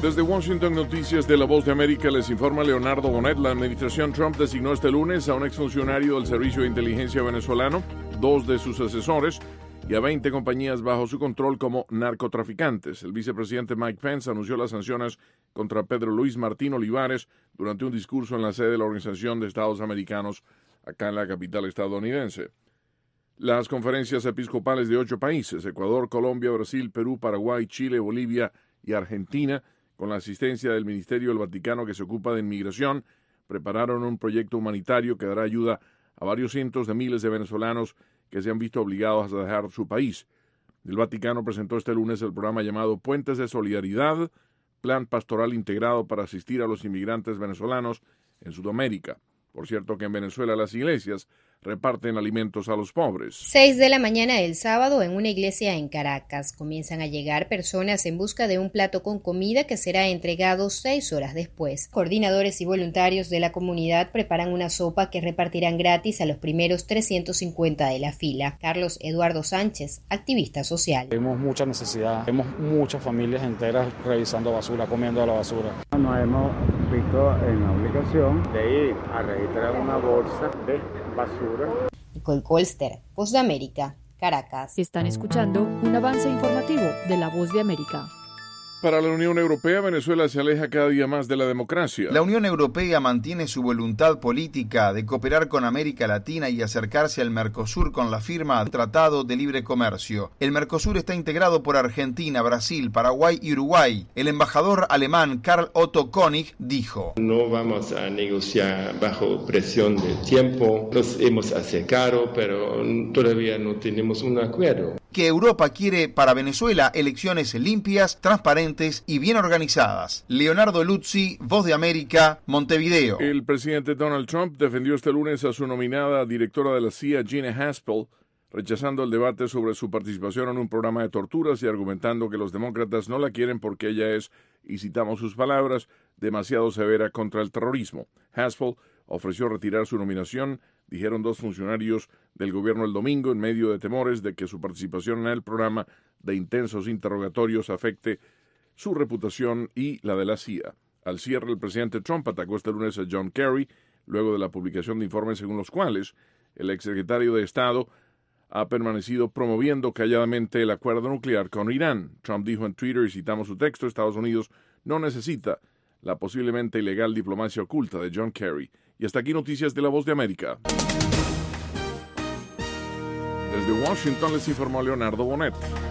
Desde Washington, noticias de La Voz de América, les informa Leonardo Bonet. La administración Trump designó este lunes a un exfuncionario del Servicio de Inteligencia venezolano, 2 de sus asesores y a 20 compañías bajo su control como narcotraficantes. El vicepresidente Mike Pence anunció las sanciones contra Pedro Luis Martín Olivares durante un discurso en la sede de la Organización de Estados Americanos, acá en la capital estadounidense. Las conferencias episcopales de 8 países, Ecuador, Colombia, Brasil, Perú, Paraguay, Chile, Bolivia y Argentina, con la asistencia del Ministerio del Vaticano que se ocupa de inmigración, prepararon un proyecto humanitario que dará ayuda a varios cientos de miles de venezolanos que se han visto obligados a dejar su país. El Vaticano presentó este lunes el programa llamado Puentes de Solidaridad, plan pastoral integrado para asistir a los inmigrantes venezolanos en Sudamérica. Por cierto que en Venezuela las iglesias reparten alimentos a los pobres. 6 de la mañana del sábado en una iglesia en Caracas. Comienzan a llegar personas en busca de un plato con comida que será entregado 6 horas después. Coordinadores y voluntarios de la comunidad preparan una sopa que repartirán gratis a los primeros 350 de la fila. Carlos Eduardo Sánchez, activista social. Tenemos mucha necesidad, vemos muchas familias enteras revisando basura, comiendo la basura. Nos hemos visto en la obligación de ir a registrar una bolsa de basura. Nicole Colster, Voz de América, Caracas. Están escuchando un avance informativo de La Voz de América. Para la Unión Europea, Venezuela se aleja cada día más de la democracia. La Unión Europea mantiene su voluntad política de cooperar con América Latina y acercarse al Mercosur con la firma del Tratado de Libre Comercio. El Mercosur está integrado por Argentina, Brasil, Paraguay y Uruguay. El embajador alemán Karl Otto König dijo: No vamos a negociar bajo presión de tiempo. Nos hemos acercado, pero todavía no tenemos un acuerdo. Que Europa quiere para Venezuela elecciones limpias, transparentes y bien organizadas. Leonardo Luzzi, Voz de América, Montevideo. El presidente Donald Trump defendió este lunes a su nominada directora de la CIA, Gina Haspel, rechazando el debate sobre su participación en un programa de torturas y argumentando que los demócratas no la quieren porque ella es, y citamos sus palabras, demasiado severa contra el terrorismo. Haspel ofreció retirar su nominación, dijeron 2 funcionarios del gobierno el domingo, en medio de temores de que su participación en el programa de intensos interrogatorios afecte su reputación y la de la CIA. Al cierre, el presidente Trump atacó este lunes a John Kerry, luego de la publicación de informes según los cuales el exsecretario de Estado ha permanecido promoviendo calladamente el acuerdo nuclear con Irán. Trump dijo en Twitter, y citamos su texto, Estados Unidos no necesita la posiblemente ilegal diplomacia oculta de John Kerry. Y hasta aquí noticias de La Voz de América. Desde Washington les informó Leonardo Bonet.